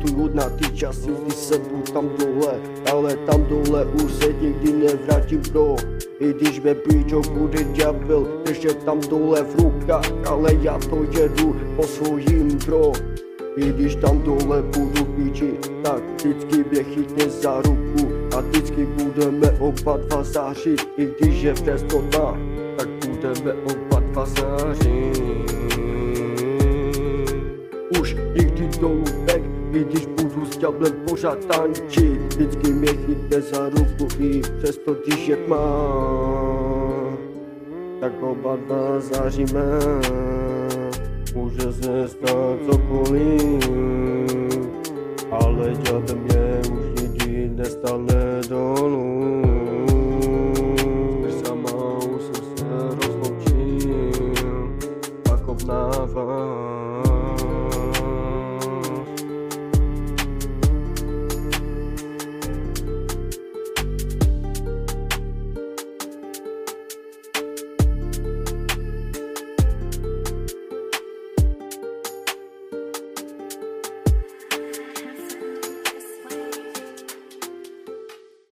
pamatuju na ty časy, kdy jsem byl tam dole, ale tam dole už se nikdy nevrátím, bro. I když ve píčo bude ďábel držet tam dole v rukách, ale já to jedu po svojím, bro. I když tam dole budu píči, tak vždycky mě chytne za ruku a vždycky budeme oba dva zářit. I když je přesto tak, tak budeme oba dva zářit. Už nikdy dolů nech, i když budu s ďáblem pořád tančit. Vždycky mě chytne za ruku i přesto když je tma, tak oba dva záříme. Může se stát cokoliv, ale ďábel mě už nikdy nestane dolů. Když sama už jsem se rozloučil, pak obnávám.